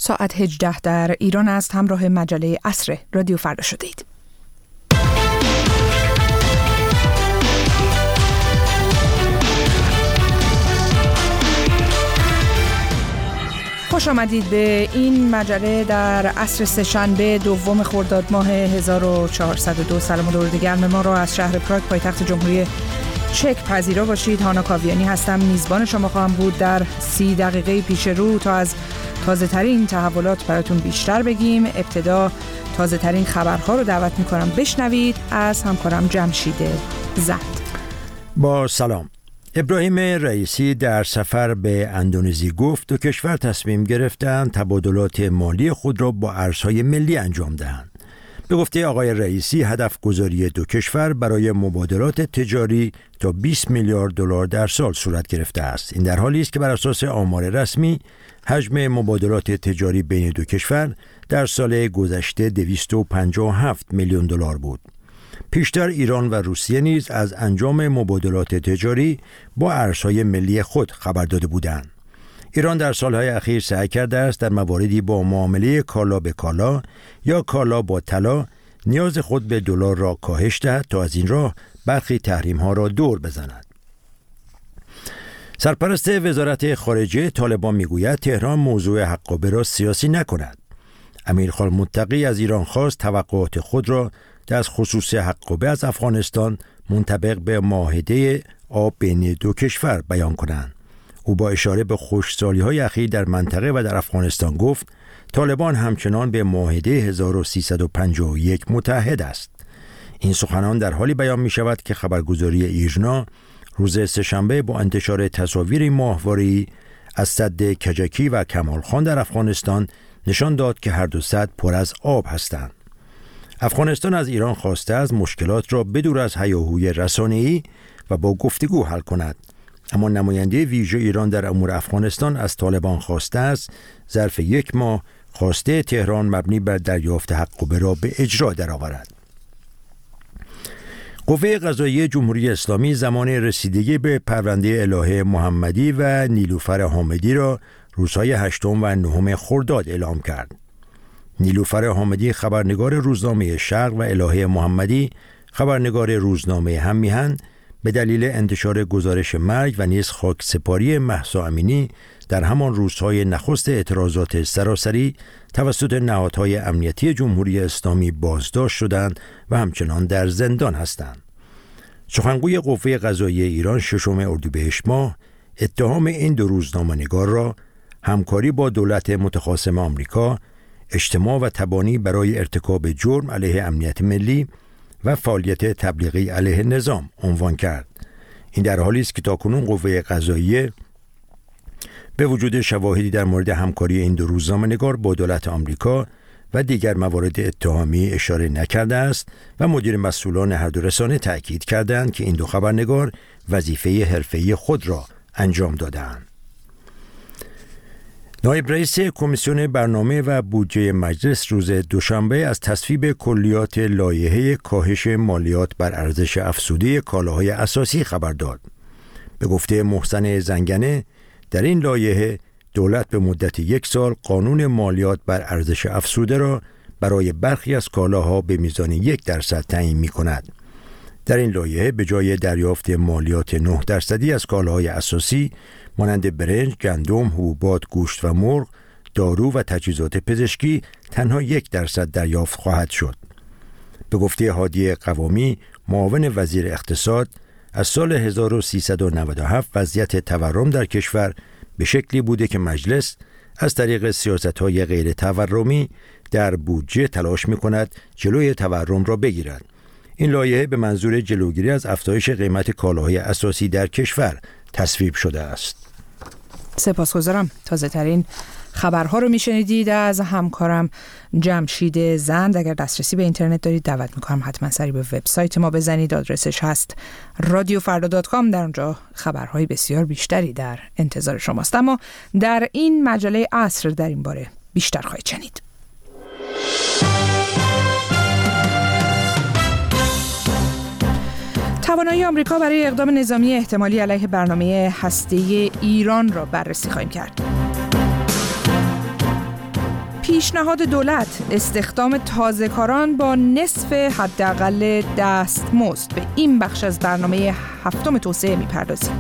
ساعت 18 در ایران است. همراه مجله عصر رادیو فردا شدید. خوش آمدید به این مجله در عصر سه‌شنبه دوم خرداد ماه 1402. سلام و درود گرم ما را از شهر پراگ پایتخت جمهوری چک پذیرا باشید. هانا کاویانی هستم، میزبان شما خواهم بود در 30 دقیقه پیش رو تا از تازه ترین تحولات براتون بیشتر بگیم. ابتدا تازه ترین خبرها رو دعوت میکنم بشنوید از همکارم جمشید زند. با سلام. ابراهیم رئیسی در سفر به اندونزی گفت دو کشور تصمیم گرفتند تبادلات مالی خود را با ارزهای ملی انجام دهند. به گفته آقای رئیسی هدف گذاری دو کشور برای مبادلات تجاری تا 20 میلیارد دلار در سال صورت گرفته است. این در حالی است که بر اساس آمار رسمی حجم مبادلات تجاری بین دو کشور در سال گذشته 257 میلیون دلار بود. پیشتر ایران و روسیه نیز از انجام مبادلات تجاری با ارزهای ملی خود خبر داده بودند. ایران در سالهای اخیر سعی کرده است در مواردی با معامله کالا به کالا یا کالا با طلا نیاز خود به دلار را کاهش دهد تا از این راه برخی تحریم‌ها را دور بزند. سرپرست وزارت خارجه طالبان میگوید تهران موضوع حقابه را سیاسی نکند. امیرخان متقی از ایران خواست توقعات خود را در خصوص حقابه از افغانستان منطبق به معاهده آب بین دو کشور بیان کنند. او با اشاره به خشکسالی‌های اخیر در منطقه و در افغانستان گفت طالبان همچنان به معاهده 1351 متحد است. این سخنان در حالی بیان می شود که خبرگزاری ایرنا روز سه‌شنبه با انتشار تصاویر ماهواره‌ای از سد کجکی و کمال خان در افغانستان نشان داد که هر دو سد پر از آب هستند. افغانستان از ایران خواسته است مشکلات را بدور از هیاهوی رسانه‌ای و با گفتگو حل کند. اما نماینده ویژه ایران در امور افغانستان از طالبان خواسته است ظرف 1 ماه خواسته تهران مبنی بر دریافت حقابه را به اجرا درآورد. قوه قضاییه جمهوری اسلامی زمان رسیدگی به پرونده الهه محمدی و نیلوفر حامدی را روزهای 8 و 9 خرداد اعلام کرد. نیلوفر حامدی خبرنگار روزنامه شرق و الهه محمدی خبرنگار روزنامه هم میهن به دلیل انتشار گزارش مرگ و نیز خاکسپاری مهسا امینی در همان روزهای نخست اعتراضات سراسری توسط نهادهای امنیتی جمهوری اسلامی بازداشت شدند و همچنان در زندان هستند. سخنگوی قوه قضاییه ایران 6 اردیبهشت ماه اتهام این دو روزنامه‌نگار را همکاری با دولت متخاصم آمریکا، اجتماع و تبانی برای ارتکاب جرم علیه امنیت ملی و فعالیت تبلیغی علیه نظام عنوان کرد. این در حالی است که تاکنون قوه قضاییه به وجود شواهدی در مورد همکاری این دو روزنامه‌نگار با دولت آمریکا و دیگر موارد اتهامی اشاره نکرده است و مدیر مسئولان هر دو رسانه تأکید کردند که این دو خبرنگار وظیفه حرفه‌ای خود را انجام دادند. نایب رئیس کمیسیون برنامه و بودجه مجلس روز دوشنبه از تصویب کلیات لایحه کاهش مالیات بر ارزش افزوده کالاهای اساسی خبر داد. به گفته محسن زنگنه در این لایحه دولت به مدت 1 سال قانون مالیات بر ارزش افزوده را برای برخی از کالاها به میزان 1% تعیین می کند. در این لایحه به جای دریافت مالیات 9% از کالاهای اساسی مانند برنج، گندم، حبوبات، گوشت و مرغ، دارو و تجهیزات پزشکی تنها 1% دریافت خواهد شد. به گفته هادی قوامی معاون وزیر اقتصاد از سال 1397 وضعیت تورم در کشور به شکلی بوده که مجلس از طریق سیاست‌های غیر تورمی در بودجه تلاش می‌کند جلوی تورم را بگیرد. این لایحه به منظور جلوگیری از افزایش قیمت کالاهای اساسی در کشور تصویب شده است. سپاسگزارم. تازه ترین خبرها رو میشنیدید از همکارم جمشید زند. اگر دسترسی به اینترنت دارید دعوت میکنم حتما سری به وبسایت ما بزنید. آدرسش هست radiofarda.com. در اونجا خبرهای بسیار بیشتری در انتظار شماست. اما در این مجله عصر در این باره بیشتر خواهید شنید. توانایی آمریکا برای اقدام نظامی احتمالی علیه برنامه هسته‌ای ایران را بررسی خواهیم کرد. پیشنهاد دولت استخدام تازه‌کاران با نصف حداقل دستمزد. به این بخش از برنامه هفتم توسعه می‌پردازیم.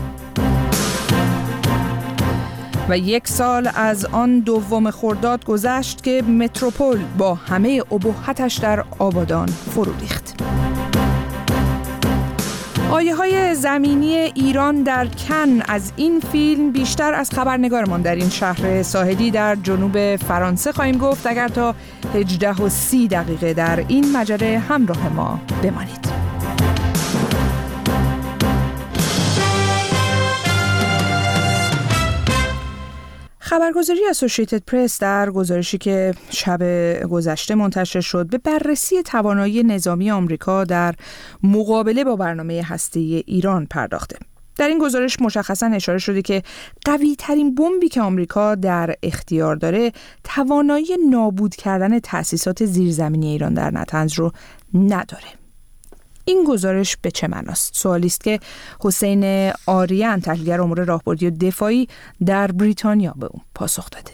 و 1 سال از آن 2 خرداد گذشت که متروپول با همه ابهتش در آبادان فرو ریخت. آیه‌های زمینی ایران در کن از این فیلم بیشتر از خبرنگارمان در این شهر ساحلی در جنوب فرانسه خواهیم گفت. اگر تا 18:30 در این مجله همراه ما بمانید. خبرگزاری اسوسییتد پرس در گزارشی که شب گذشته منتشر شد به بررسی توانایی نظامی آمریکا در مقابله با برنامه هسته‌ای ایران پرداخته. در این گزارش مشخصاً اشاره شده که قوی ترین بمبی که آمریکا در اختیار داره توانایی نابود کردن تأسیسات زیرزمینی ایران در نطنز رو نداره. این گزارش به چه معناست؟ سوالی است که حسین آریان تحلیلگر امور راهبردی و دفاعی در بریتانیا به اون پاسخ داده.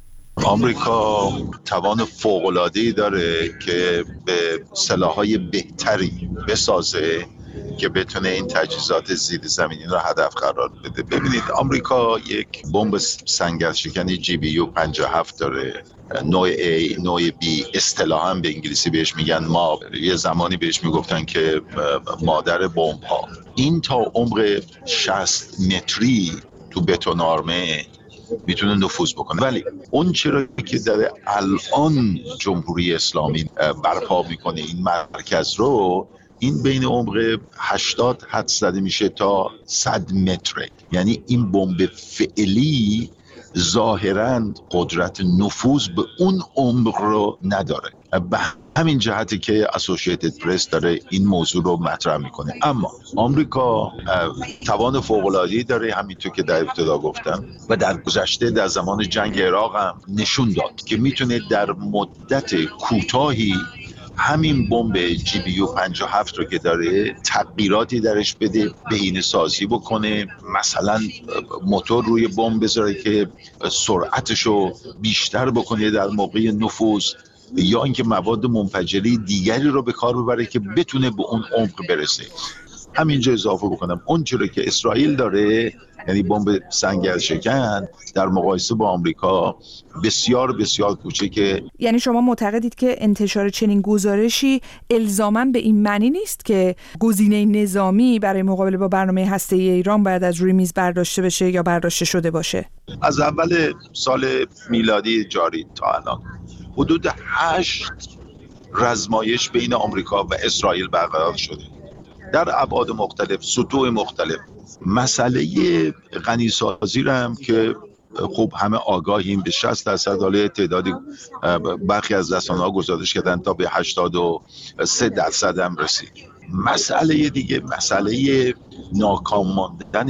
آمریکا توان فوق‌العاده‌ای داره که به سلاح‌های بهتری بسازه که بتونه این تجهیزات زیرزمینی رو هدف قرار بده. ببینید آمریکا یک بمب سنگرشکنی GBU 57 داره، نوع A، نوع B، اصطلاحاً به انگلیسی بهش میگن ماب. یه زمانی بهش میگفتن که مادر بمب ها. این تا عمق 60 متری تو بتونارمه میتونه نفوذ بکنه، ولی اون چرا که داره الان جمهوری اسلامی برپا میکنه این مرکز رو، این بین عمق 80 حد زده میشه تا 100 متره. یعنی این بمب فعلی ظاهراً قدرت نفوذ به اون عمق رو نداره. به همین جهتی که اسوسییتد پرس داره این موضوع رو مطرح میکنه. اما آمریکا توان فوق‌العاده‌ای داره، همینطور که در ابتدا گفتم، و در گذشته در زمان جنگ عراق هم نشون داد که میتونه در مدت کوتاهی همین بمب GBU 57 رو که داره تغییراتی درش بده، بهینه سازی بکنه، مثلا موتور روی بمب بذاره که سرعتش رو بیشتر بکنه در موقع نفوذ، یا اینکه مواد منفجری دیگری رو به کار ببره که بتونه به اون عمق برسه. همینجا اضافه بکنم اون چیزی که اسرائیل داره، یعنی بمب سنگرشکن، در مقایسه با آمریکا بسیار بسیار کوچکه. یعنی شما معتقدید که انتشار چنین گزارشی الزاماً به این معنی نیست که گزینه نظامی برای مقابله با برنامه هسته‌ای ایران باید از روی میز برداشته بشه یا برداشته شده باشه؟ از اول سال میلادی جاری تا الان حدود 8 رزمایش بین آمریکا و اسرائیل برقرار شده در ابعاد مختلف، سطوح مختلف. مسئله غنیسازی رو هم که خب همه آگاهیم، به 60% حالا تعدادی برخی از رسانه‌ها گزارش کردن تا به 83% هم رسید. مسئله دیگه مسئله ناکام ماندن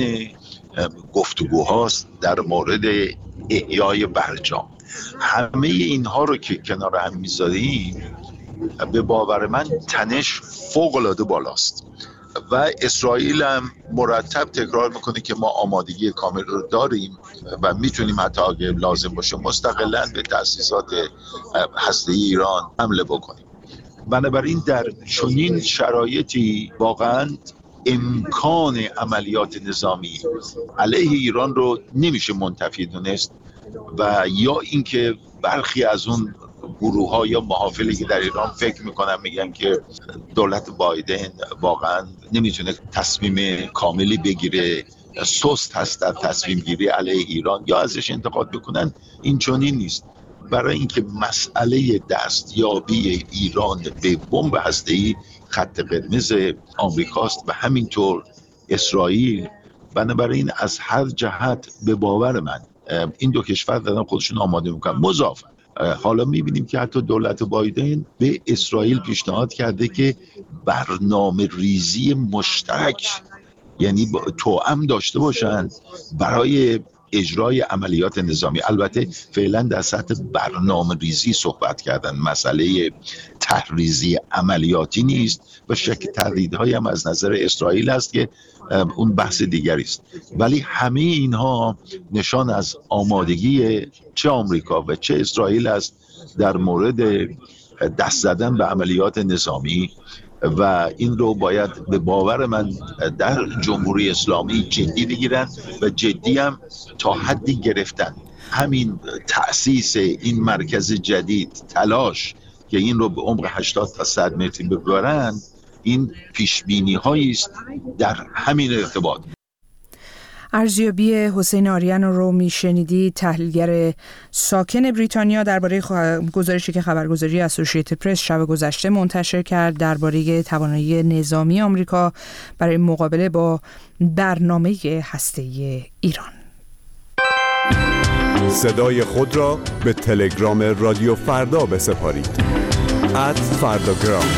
گفتگوهاست در مورد احیای برجام. همه اینها رو که کنار هم میذاریم، به باور من تنش فوق‌العاده بالاست و اسرائیل هم مرتب تکرار میکنه که ما آمادگی کامل رو داریم و میتونیم حتی اگه لازم باشه مستقلاً به تأسیسات هسته‌ای ایران حمله بکنیم. بنابراین در چنین شرایطی واقعاً امکان عملیات نظامی علیه ایران رو نمیشه منتفی دونست و یا اینکه برخی از اون گروه‌ها یا محافلی که در ایران فکر میکنن میگن که دولت بایدن واقعا نمیتونه تصمیم کاملی بگیره، سست هست در تصمیم گیری علیه ایران، یا ازش انتقاد بکنن. این چنین نیست. برای اینکه مسئله دستیابی ایران به بمب هسته‌ای خط قرمز آمریکاست و همینطور اسرائیل. بنابراین از هر جهت به باور من این دو کشور دارن خودشون آماده میکنن. مضافاً حالا میبینیم که حتی دولت بایدن به اسرائیل پیشنهاد کرده که برنامه ریزی مشترک، یعنی توأم داشته باشند برای اجرای عملیات نظامی. البته فعلا در سطح برنامه ریزی صحبت کردن، مسئله تحریزی عملیاتی نیست و شک تردیدهایی هم از نظر اسرائیل است که اون بحث دیگری است، ولی همه اینها نشان از آمادگی چه آمریکا و چه اسرائیل است در مورد دست زدن به عملیات نظامی و این رو باید به باور من در جمهوری اسلامی جدی بگیرن و جدی هم تا حدی گرفتن. همین تأسیس این مرکز جدید، تلاش که این رو به عمق 80 تا 100 متر ببرن، این پیشبینی هایی است در همین ارتباط. ارزیابی حسین آریان رو میشنیدی، تحلیلگر ساکن بریتانیا، درباره گزارشی که خبرگزاری اسوسییتد پرس شب گذشته منتشر کرد درباره توانایی نظامی آمریکا برای مقابله با برنامه هسته‌ای ایران. صدای خود را به تلگرام رادیو فردا بسپارید. @فرداگرام.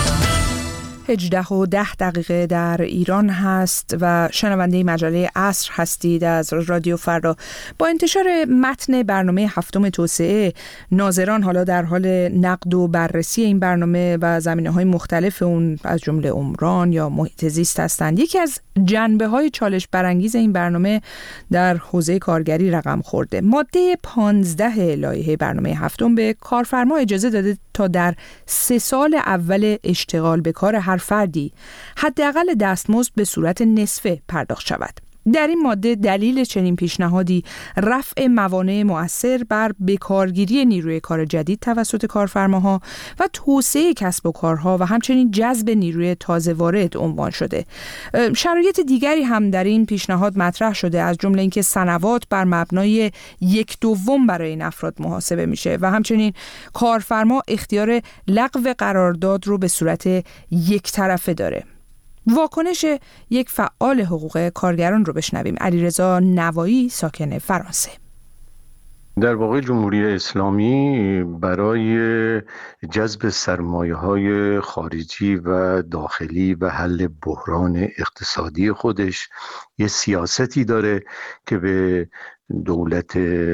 18:10 در ایران هست و شنونده مجله عصر هستید از رادیو فردا. با انتشار متن برنامه هفتم توسعه، ناظران حالا در حال نقد و بررسی این برنامه و زمینه‌های مختلف اون از جمله عمران یا محیط زیست هستند. یکی از جنبه‌های چالش برانگیز این برنامه در حوزه کارگری رقم خورده. ماده 15 لایحه برنامه هفتم به کارفرما اجازه داده تا در 3 سال اول اشتغال به کار هر فردی حداقل دستمزد به صورت نصفه پرداخت شود. در این ماده دلیل چنین پیشنهادی رفع موانع مؤثر بر بکارگیری نیروی کار جدید توسط کارفرماها و توسعه کسب و کارها و همچنین جذب نیروی تازه وارد عنوان شده. شرایط دیگری هم در این پیشنهاد مطرح شده، از جمله اینکه سنوات بر مبنای 1/2 برای این افراد محاسبه میشه و همچنین کارفرما اختیار لغو قرارداد رو به صورت یک طرفه داره. واکنش یک فعال حقوق کارگران رو بشنویم. علیرضا نوایی، ساکن فرانسه. در واقع جمهوری اسلامی برای جذب سرمایه‌های خارجی و داخلی و حل بحران اقتصادی خودش یه سیاستی داره که به دولت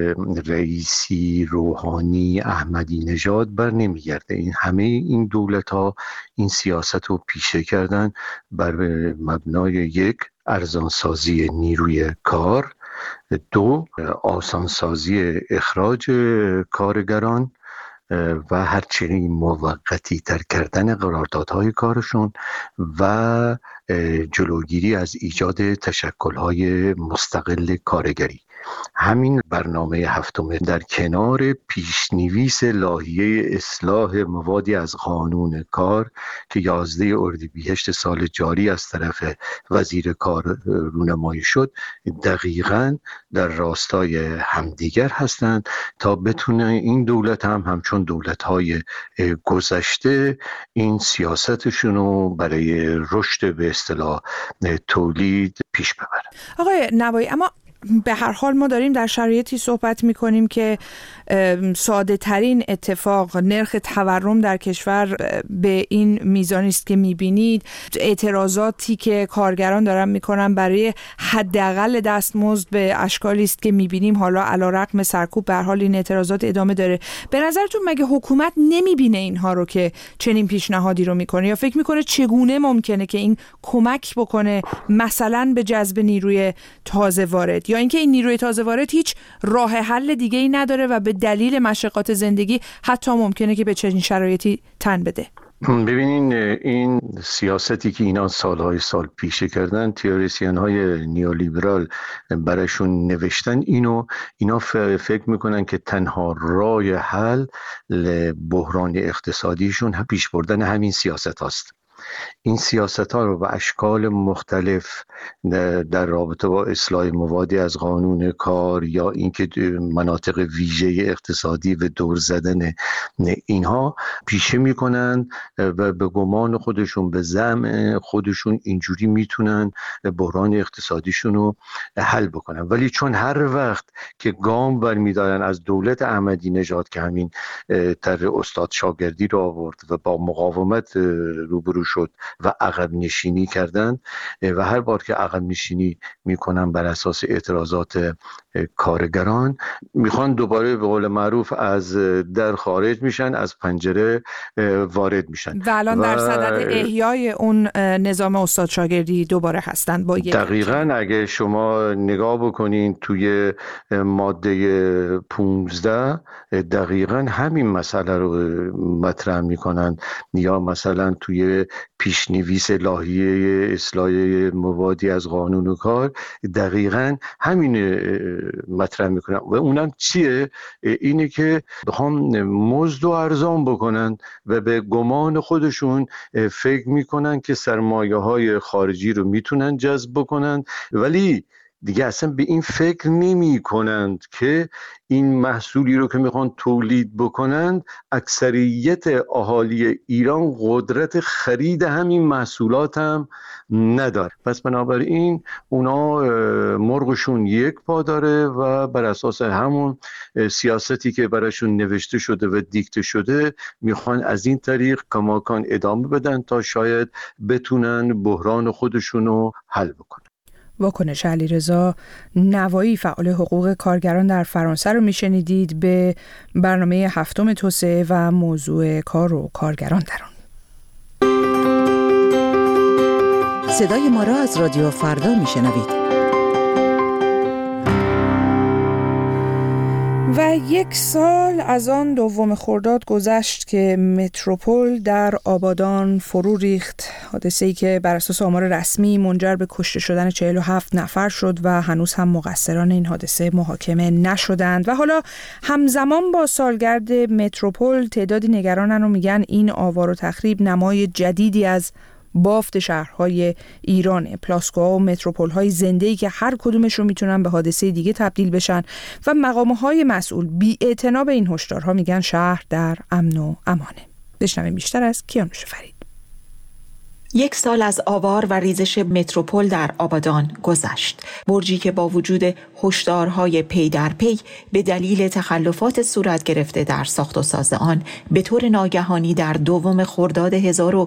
رئیسی، روحانی، احمدی نژاد بر نمیگرده. همه این دولت‌ها این سیاست رو پیشه کردن بر مبنای 1 ارزانسازی نیروی کار، 2 آسانسازی اخراج کارگران و هرچنین موقتی تر کردن قراردادهای کارشون و جلوگیری از ایجاد تشکل‌های مستقل کارگری. همین برنامه هفتم در کنار پیشنویس لایحه اصلاح موادی از قانون کار که 11 اردیبهشت سال جاری از طرف وزیر کار رونمایی شد، دقیقاً در راستای همدیگر هستند تا بتونه این دولت هم همچون دولت‌های گذشته این سیاستشون رو برای رشد به اصطلاح تولید پیش ببره. آقای نوایی، اما به هر حال ما داریم در شرایطی صحبت می‌کنیم که ساده ترین اتفاق نرخ تورم در کشور به این میزانی است که می‌بینید. اعتراضاتی که کارگران دارن می‌کنن برای حداقل دستمزد به اشکالی است که می‌بینیم حالا علی‌رغم سرکوب به هر حال این اعتراضات ادامه داره. به نظرتون مگه حکومت نمی‌بینه اینها رو که چنین پیشنهادی رو می‌کنه، یا فکر می‌کنه چگونه ممکنه که این کمک بکنه مثلا به جذب نیروی تازه وارد، یا اینکه این نیروی تازه وارد هیچ راه حل دیگه‌ای نداره و به دلیل مشقات زندگی حتی ممکنه که به چنین شرایطی تن بده؟ ببینین، این سیاستی که اینا سالهای سال پیشه کردن، تئوریسین های نیولیبرال براشون نوشتن، اینا فکر میکنن که تنها راه حل بحران اقتصادیشون پیش بردن همین سیاست هاست. این سیاست ها رو به اشکال مختلف در رابطه با اصلاح موادی از قانون کار یا اینکه مناطق ویژه اقتصادی و دور زدن اینها پیشه میکنن و به گمان خودشون، به زعم خودشون اینجوری میتونن بحران اقتصادیشون رو حل بکنن. ولی چون هر وقت که گام برمیدارن از دولت احمدی نژاد که همین طرح استاد شاگردی رو آورد و با مقاومت روبرو شد و عقب نشینی کردند و هر بار که عقب نشینی میکنن بر اساس اعتراضات کارگران میخوان دوباره به قول معروف از در خارج میشن، از پنجره وارد میشن و الان در صدد احیای اون نظام استاد شاگردی دوباره هستند با دقیقاً. اگه شما نگاه بکنین توی ماده 15 دقیقاً همین مسئله رو مطرح میکنن، یا مثلا توی پیشنویس لایحه اصلاح موادی از قانون کار دقیقاً همین مطرح میکنن و اونم چیه؟ اینه که بخوام مزد رو ارزان بکنن و به گمان خودشون فکر میکنن که سرمایه‌های خارجی رو میتونن جذب بکنن، ولی دیگه اصلا به این فکر نمی کنند که این محصولی رو که میخوان تولید بکنند اکثریت اهالی ایران قدرت خرید همین محصولات هم نداره. پس بنابراین اونا مرغشون یک پا داره و بر اساس همون سیاستی که براشون نوشته شده و دیکته شده میخوان از این طریق کماکان ادامه بدن تا شاید بتونن بحران خودشون رو حل بکنن. واکنش علیرضا نوایی فعال حقوق کارگران در فرانسه رو میشنیدید به برنامه 7 توسعه و موضوع کار و کارگران در آن. صدای ما را از رادیو فردا میشنوید. و 1 سال از آن 2 خرداد گذشت که متروپول در آبادان فرو ریخت، حادثه‌ای که بر اساس آمار رسمی منجر به کشته شدن 47 نفر شد و هنوز هم مقصران این حادثه محاکمه نشدند. و حالا همزمان با سالگرد متروپول تعدادی نگرانن و میگن این آوار و تخریب نمای جدیدی از بافت شهرهای ایران، پلاسکوها و متروپول‌های زنده‌ای که هر کدومشون میتونن به حادثه دیگه تبدیل بشن و مقام‌های مسئول بی‌اعتنا به این هشدارها میگن شهر در امن و امانه. بشنویم بیشتر از کیانوش فرید. 1 سال از آوار و ریزش متروپول در آبادان گذشت. برجی که با وجود هشدارهای پی در پی به دلیل تخلفات صورت گرفته در ساخت و ساز آن به طور ناگهانی در 2 خرداد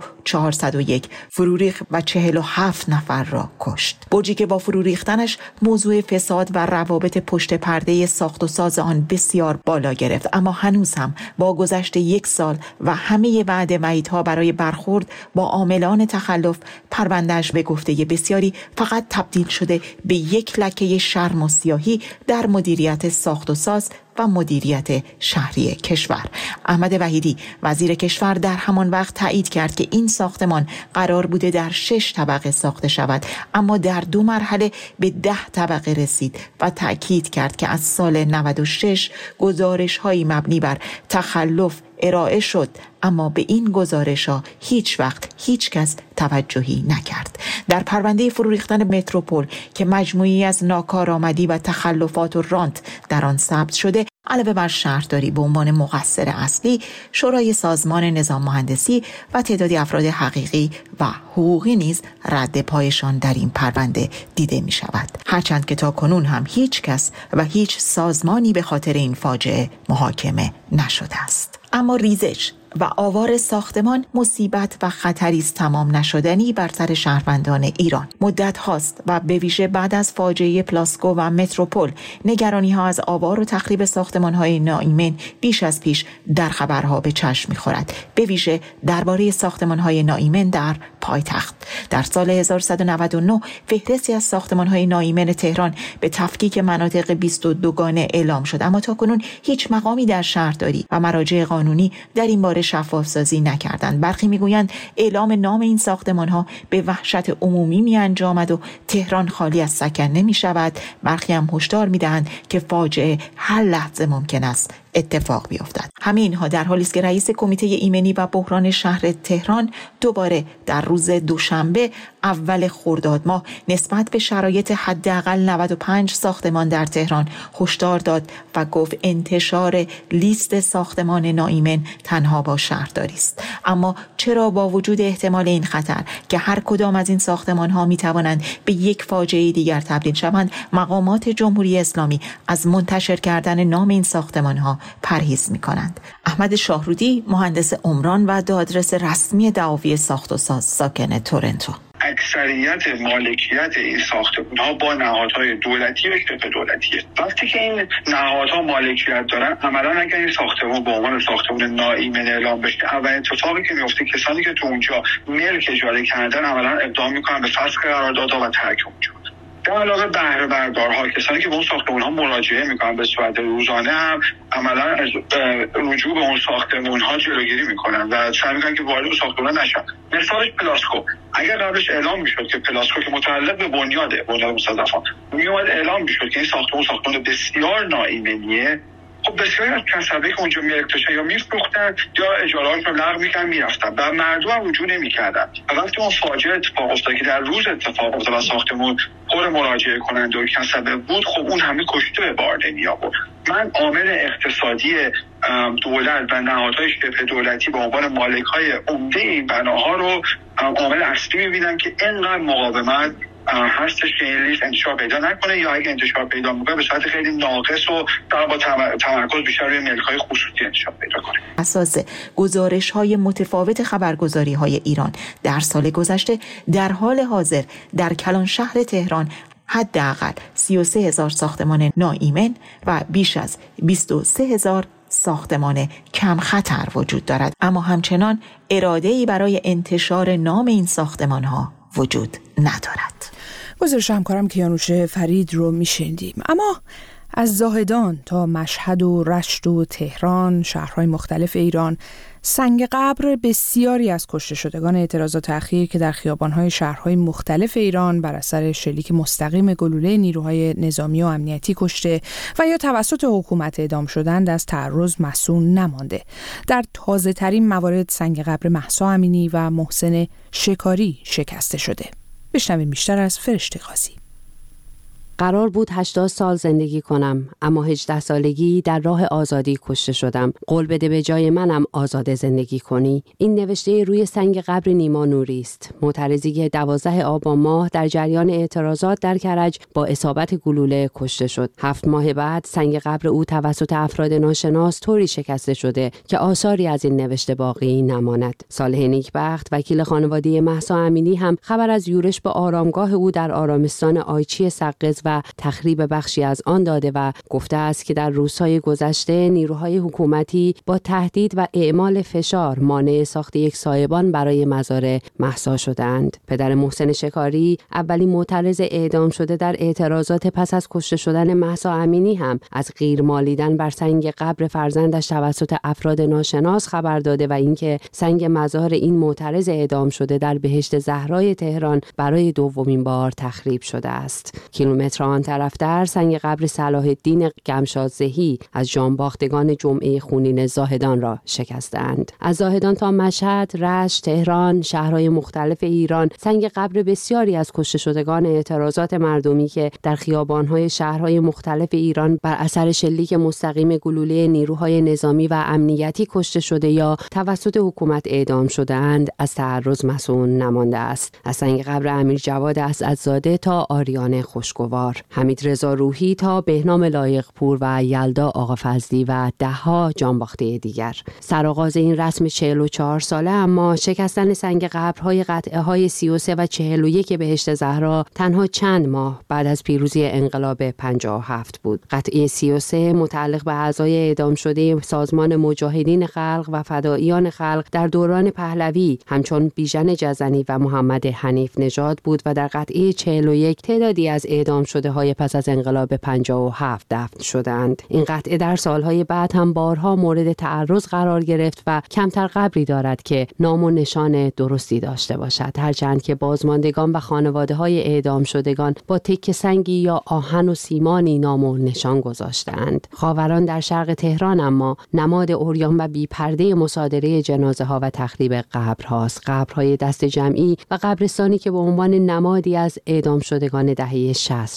1401 فرو ریخت و 47 نفر را کشت. برجی که با فرو ریختنش موضوع فساد و روابط پشت پرده ساخت و ساز آن بسیار بالا گرفت، اما هنوز هم با گذشت 1 سال و همه وعده وعیدها برای برخورد با عاملان تخلف، پرونده‌اش به گفته بسیاری فقط تبدیل شده به یک لکه شرم و سیاهی در مدیریت ساخت و ساز و مدیریت شهری کشور. احمد وحیدی وزیر کشور در همان وقت تایید کرد که این ساختمان قرار بوده در 6 طبقه ساخته شود، اما در 2 مرحله به 10 طبقه رسید و تأکید کرد که از سال 96 گزارش‌هایی مبنی بر تخلف ارائه شد، اما به این گزارش‌ها هیچ وقت هیچ کس توجهی نکرد. در پرونده فرو ریختن متروپول که مجموعی از ناکارآمدی و تخلفات و رانت در آن ثبت شده، علاوه بر شهرداری به عنوان مقصر اصلی، شورای سازمان نظام مهندسی و تعدادی افراد حقیقی و حقوقی نیز رد پایشان در این پرونده دیده می شود. هرچند که تا کنون هم هیچ کس و هیچ سازمانی به خاطر این فاجعه محاکمه نشده است. اما ریزش و آوار ساختمان مصیبت و خطری است تمام نشدنی بر سر شهروندان ایران. مدت هاست و به ویژه بعد از فاجعه پلاسکو و متروپول نگرانی ها از آوار و تخریب ساختمان های ناایمن بیش از پیش در خبرها به چشم می‌خورد، به ویژه درباره ساختمان های ناایمن در پایتخت. در سال 1199 فهرستی از ساختمان های ناایمن تهران به تفکیک مناطق 22 گانه اعلام شد، اما تاکنون هیچ مقامی در شهرداری و مراجع قانونی در این باره شفاف سازی نکردند. برخی میگویند اعلام نام این ساختمان ها به وحشت عمومی می انجامد و تهران خالی از سکن نمی شود. برخی هم هشدار می دهند که فاجعه هر لحظه ممکن است اتفاق بیفتد. همه اینها در حالی است که رئیس کمیته ایمنی و بحران شهر تهران دوباره در روز دوشنبه اول خرداد ماه نسبت به شرایط حداقل 95 ساختمان در تهران هشدار داد و گفت انتشار لیست ساختمان ناایمن تنها با شهرداری است. اما چرا با وجود احتمال این خطر که هر کدام از این ساختمان ها می توانند به یک فاجعه دیگر تبدیل شوند، مقامات جمهوری اسلامی از منتشر کردن نام این ساختمان ها پرهیز می‌کنند. احمد شاهرودی، مهندس عمران و دادرس رسمی دعاوی ساخت و ساز، ساکن تورنتو: اکثریت مالکیت این ساختمان‌ها با نهادهای دولتی و شبه دولتیه. وقتی که این نهادها مالکیت دارن، عملاً اگر این ساختمان به عنوان ساختمان ناایمن اعلام بشه، اول اتفاقی که میفته کسانی که تو اونجا ملک اجاره کردن عملاً اقدام میکنن به فسخ قراردادها و ترک اونجا. در علاوه بهره بردارها، کسانی که به اون ساختمان‌ها مراجعه میکنن به صورت روزانه، هم عملاً از رجوع به اون ساختمان‌ها جلوگیری میکنن و سعی میکنن که وارد اون ساختمان نشن. مثالش پلاسکو. اگر قبلش اعلام میشد که پلاسکو که متعلق به بنیاد مستضعفان میومد اعلام میشد که این ساختمان بسیار ناایمنیه، خب بسیاری از کسبه که اونجا ملک داشتن یا میفروختن یا اجاره‌هاش رو لغو می‌کردن میرفتن و مردم هم رجوع نمی‌کردن. و وقتی اون فاجعه اتفاق افتاد که در روز اتفاق افتاد و ساختمون پر مراجعه کننده و کسبه بود، خب اون همه کشته به بار نمی‌آورد. من عامل اقتصادی دولت و نهادهای شبه دولتی به عنوان مالک‌های عمده این بناها رو عامل اصلی می‌بینم که اینقدر مقاومت هستش که این لیست انتشار پیدا نکنه، یا اگه انتشار پیدا میکنه به صورت خیلی ناقص و با تمرکز بیشتر روی ملک‌های خصوصی انتشار پیدا کنه. اساس گزارش‌های متفاوت خبرگزاری‌های ایران در سال گذشته، در حال حاضر در کلان شهر تهران حداقل 33,000 ساختمان ناایمن و بیش از 23,000 ساختمان کم خطر وجود دارد، اما همچنان اراده‌ای برای انتشار نام این ساختمان‌ها وجود ندارد. گزارش همکارم کیانوش فرید رو میشنیدیم. اما از زاهدان تا مشهد و رشت و تهران، شهرهای مختلف ایران، سنگ قبر بسیاری از کشته شدگان اعتراضات اخیر که در خیابان‌های شهرهای مختلف ایران بر اثر شلیک مستقیم گلوله نیروهای نظامی و امنیتی کشته و یا توسط حکومت اعدام شدند، از تعرض مصون نمانده. در تازه‌ترین موارد سنگ قبر مهسا امینی و محسن شکاری شکسته شده. بشنویم بیشتر از فرشته قاضی. قرار بود 80 سال زندگی کنم، اما 18 سالگی در راه آزادی کشته شدم. قول بده به جای منم آزاده زندگی کنی. این نوشته روی سنگ قبر نیما نوری است، معترضی که 12 آبان ماه در جریان اعتراضات در کرج با اصابت گلوله کشته شد. 7 ماه بعد سنگ قبر او توسط افراد ناشناس طوری شکسته شده که آثاری از این نوشته باقی نماند. صالح نیکبخت، وکیل خانواده مهسا امینی، هم خبر از یورش به آرامگاه او در آرامستان آیچی سقز و تخریب بخشی از آن داده و گفته است که در روزهای گذشته نیروهای حکومتی با تهدید و اعمال فشار مانع ساخت یک سایبان برای مزار مهسا شدند. پدر محسن شکاری، اولین معترض اعدام شده در اعتراضات پس از کشته شدن مهسا امینی، هم از غیر مالیدن بر سنگ قبر فرزندش توسط افراد ناشناس خبر داده و اینکه سنگ مزار این معترض اعدام شده در بهشت زهرای تهران برای دومین بار تخریب شده است. کیلومتر آن طرفتر سنگ قبر صلاح الدین گمشاسزهی از جانباختگان جمعه خونین زاهدان را شکستند. از زاهدان تا مشهد، رشت، تهران، شهرهای مختلف ایران، سنگ قبر بسیاری از کشته شدگان اعتراضات مردمی که در خیابان‌های شهرهای مختلف ایران بر اثر شلیک مستقیم گلوله نیروهای نظامی و امنیتی کشته شده یا توسط حکومت اعدام شده‌اند، از تعرض مصون نمانده است. از سنگ قبر امیر جواد اسعدزاده تا آریان خوشگوار، حمید رضا روحی تا بهنام لایقپور و یلدا آقا فضلی و ده‌ها جانباخته دیگر. سرآغاز این رسم 44 ساله اما شکستن سنگ قبرهای قطعه‌های 33 و 41 بهشت زهرا تنها چند ماه بعد از پیروزی انقلاب 57 بود. قطعه 33 متعلق به اعضای اعدام شده سازمان مجاهدین خلق و فداییان خلق در دوران پهلوی، همچون بیژن جزنی و محمد حنیف نژاد بود و در قطعه 41 تعدادی از اعدام شده های پس از انقلاب 57 دفن شدند. این قطعه در سالهای بعد هم بارها مورد تعرض قرار گرفت و کمتر قبری دارد که نام و نشان درستی داشته باشد، هرچند که بازماندگان و خانواده های اعدام شدگان با تکه سنگی یا آهن و سیمانی نام و نشان گذاشتند. خاوران در شرق تهران اما نماد عریان و بی‌پرده مصادره جنازه ها و تخریب قبرهاست. قبرهای دست جمعی و قبرستانی که به عنوان نمادی از اعدام شدگان دهه 60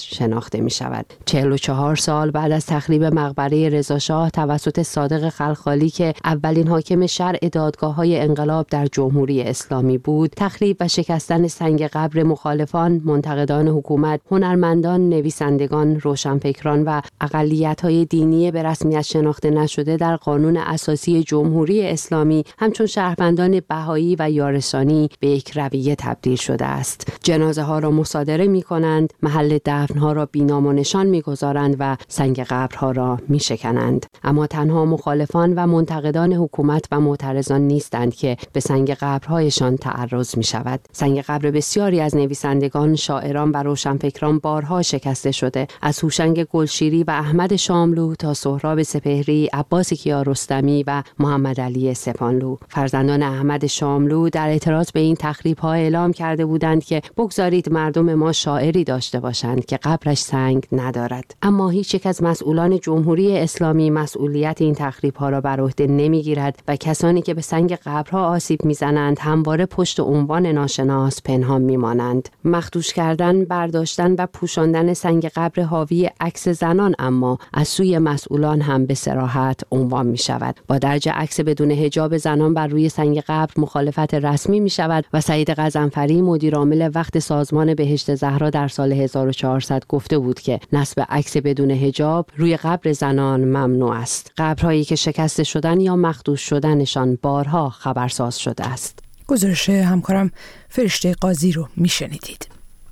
شناخته می شود. 44 سال بعد از تخریب مقبره رضاشاه توسط صادق خلخالی که اولین حاکم شرع دادگاه‌های انقلاب در جمهوری اسلامی بود، تخریب و شکستن سنگ قبر مخالفان، منتقدان حکومت، هنرمندان، نویسندگان، روشنفکران و اقلیت‌های دینی به رسمیت شناخته نشده در قانون اساسی جمهوری اسلامی همچون شهروندان بهایی و یارسانی به یک رویه تبدیل شده است. جنازه ها را مصادره می کنند، محل دفن ها را بی‌نام و نشان می گذارند و سنگ قبرها را می شکنند. اما تنها مخالفان و منتقدان حکومت و معترضان نیستند که به سنگ قبرهایشان تعرض می شود. سنگ قبر بسیاری از نویسندگان، شاعران و روشنفکران بارها شکسته شده. از هوشنگ گلشیری و احمد شاملو تا سهراب سپهری، عباس کیارستمی و محمد علی سپانلو. فرزندان احمد شاملو در اعتراض به این تخریب‌ها اعلام کرده بودند که بگذارید مردم ما شاعری داشته باشند که قبرش سنگ ندارد. اما هیچ یک از مسئولان جمهوری اسلامی مسئولیت این تخریب‌ها را بر عهده نمی‌گیرد و کسانی که به سنگ قبرها آسیب می‌زنند همواره پشت عنوان ناشناس پنهان می‌مانند. مخدوش کردن، برداشتن و پوشاندن سنگ قبر حاوی عکس زنان اما از سوی مسئولان هم به صراحت عنوان می‌شود. با درج عکس بدون حجاب زنان بر روی سنگ قبر مخالفت رسمی می‌شود و سعید غضنفری مدیر عامل وقت سازمان بهشت زهرا در سال 1400 گفته بود که نصب عکس بدون حجاب روی قبر زنان ممنوع است. قبرهایی که شکسته شدن یا مخدوش شدنشان بارها خبرساز شده است. گزارش همکارم فرشته قاضی رو میشنیدید.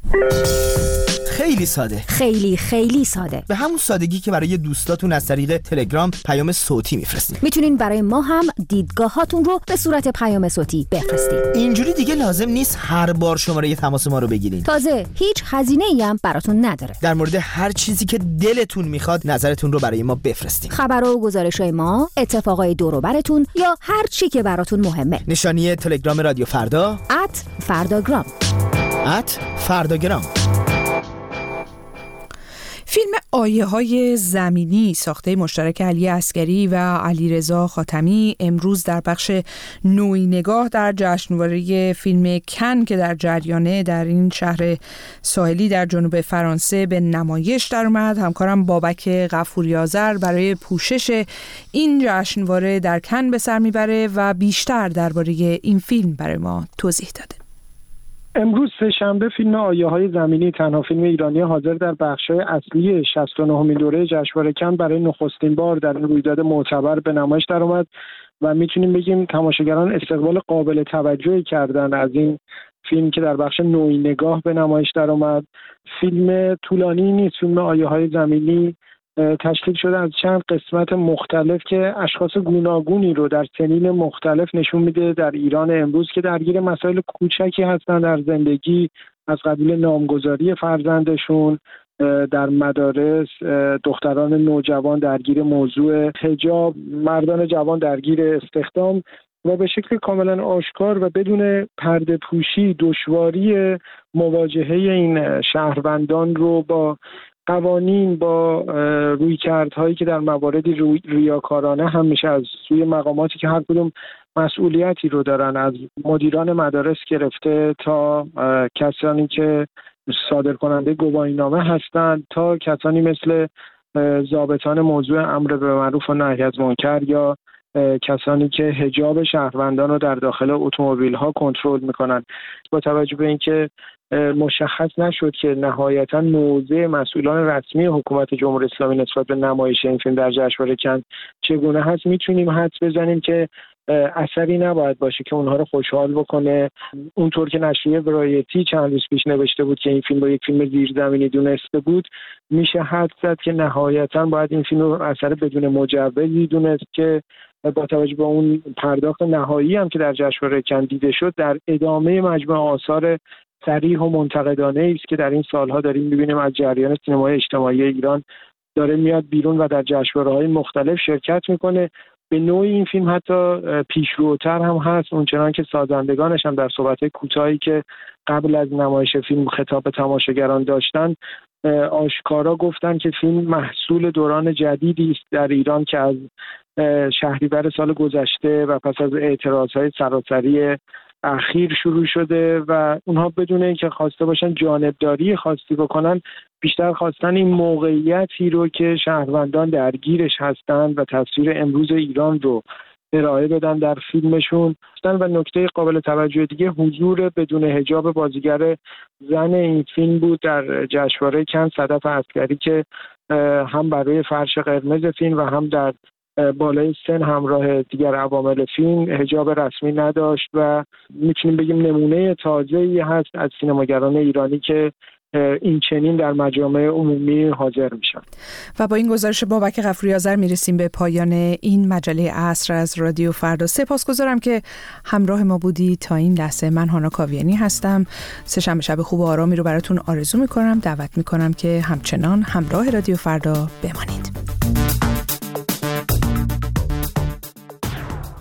خیلی ساده، خیلی ساده، به همون سادگی که برای دوستاتون از طریق تلگرام پیام صوتی میفرستید. میتونین برای ما هم دیدگاهاتون رو به صورت پیام صوتی بفرستید. اینجوری دیگه لازم نیست هر بار شماره تماس ما رو بگیرین. تازه هیچ هزینه‌ای هم براتون نداره. در مورد هر چیزی که دلتون میخواد نظرتون رو برای ما بفرستید. خبرها و گزارش‌های ما، اتفاقای دور و براتون یا هر چی که براتون مهمه. نشانی تلگرام رادیو فردا @فرداگرام. @فرداگرام. فیلم آیه‌های زمینی ساخته مشترک علی عسگری و علیرضا خاتمی امروز در بخش نوعی نگاه در جشنواره فیلم کن که در جریانه در این شهر ساحلی در جنوب فرانسه به نمایش در اومد. همکارم بابک غفوری آذر برای پوشش این جشنواره در کن به سر میبره و بیشتر درباره این فیلم برای ما توضیح داده. امروز سه‌شنبه فیلم آیه‌های زمینی تنها فیلم ایرانی حاضر در بخش‌های اصلی 69مین دوره جشنواره کن برای نخستین بار در این رویداد معتبر به نمایش درآمد و میتونیم بگیم تماشاگران استقبال قابل توجهی کردن از این فیلم که در بخش نوعی نگاه به نمایش درآمد. فیلم طولانی نیست. فیلم آیه‌های زمینی تشکیل شده از چند قسمت مختلف که اشخاص گوناگونی رو در سنین مختلف نشون میده در ایران امروز که درگیر مسائل کوچکی هستن در زندگی، از قبیل نامگذاری فرزندشون در مدارس، دختران نوجوان درگیر موضوع حجاب، مردان جوان درگیر استخدام و به شکل کاملا آشکار و بدون پرده پوشی دشواری مواجهه این شهروندان رو با قوانین، با رویکردهایی که در مواردی ریاکارانه هم میشه از سوی مقاماتی که هر کدوم مسئولیتی رو دارن، از مدیران مدارس گرفته تا کسانی که صادر کننده گواهینامه هستند تا کسانی مثل ضابطان موضوع امر به معروف و نهی از منکر یا کسانی که حجاب شهروندان رو در داخل اتومبیل‌ها کنترل میکنن. با توجه به اینکه مشخص نشد که نهایتا موضع مسئولان رسمی حکومت جمهوری اسلامی نسبت به نمایش این فیلم در جشنواره کن چگونه هست، میتونیم حدس بزنیم که اثری نباید باشه که اونها رو خوشحال بکنه. اونطور که نشریه ورایتی چند روز پیش نوشته بود که این فیلم با یک فیلم زیرزمینی دونسته بود، میشه حدس زد که نهایتا باید این فیلم رو اثر بدون مجوزی دونست که با توجه به اون پرداخت نهایی هم که در جشنواره کن دیده شد در ادامه مجموعه آثار صریح و منتقدانه است که در این سالها داریم می‌بینیم از جریان سینمای اجتماعی ایران داره میاد بیرون و در جشنواره‌های مختلف شرکت میکنه. به نوعی این فیلم حتی پیشروتر هم هست، اونچنان که سازندگانش هم در صحبت‌های کوتاهی که قبل از نمایش فیلم خطاب به تماشاگران داشتن آشکارا گفتن که فیلم محصول دوران جدیدی است در ایران که از شهریور سال گذشته و پس از اعتراضهای سراسری اخیر شروع شده و اونها بدون اینکه خواسته باشن جانبداری خاصی بکنن بیشتر خواستن این موقعیتی رو که شهروندان درگیرش هستند و تصویر امروز ایران رو ارائه بدن در فیلمشون. و نکته قابل توجه دیگه حضور بدون حجاب بازیگر زن این فیلم بود در جشنواره کن، صدف عسکری، که هم برای فرش قرمز فیلم و هم در بالای سن همراه دیگر عوامل فیلم حجاب رسمی نداشت و میتونیم بگیم نمونه تازه‌ای هست از سینماگران ایرانی که این چنین در مجامع عمومی حاضر میشن. و با این گزارش بابک غفوری آذر میرسیم به پایان این مجله عصر از رادیو فردا. سپاسگزارم که همراه ما بودی تا این لحظه. من هانا کاویانی هستم. سه‌شنبه شب خوب و آرامی رو براتون آرزو میکنم. دعوت میکنم که همچنان همراه رادیو فردا بمانید.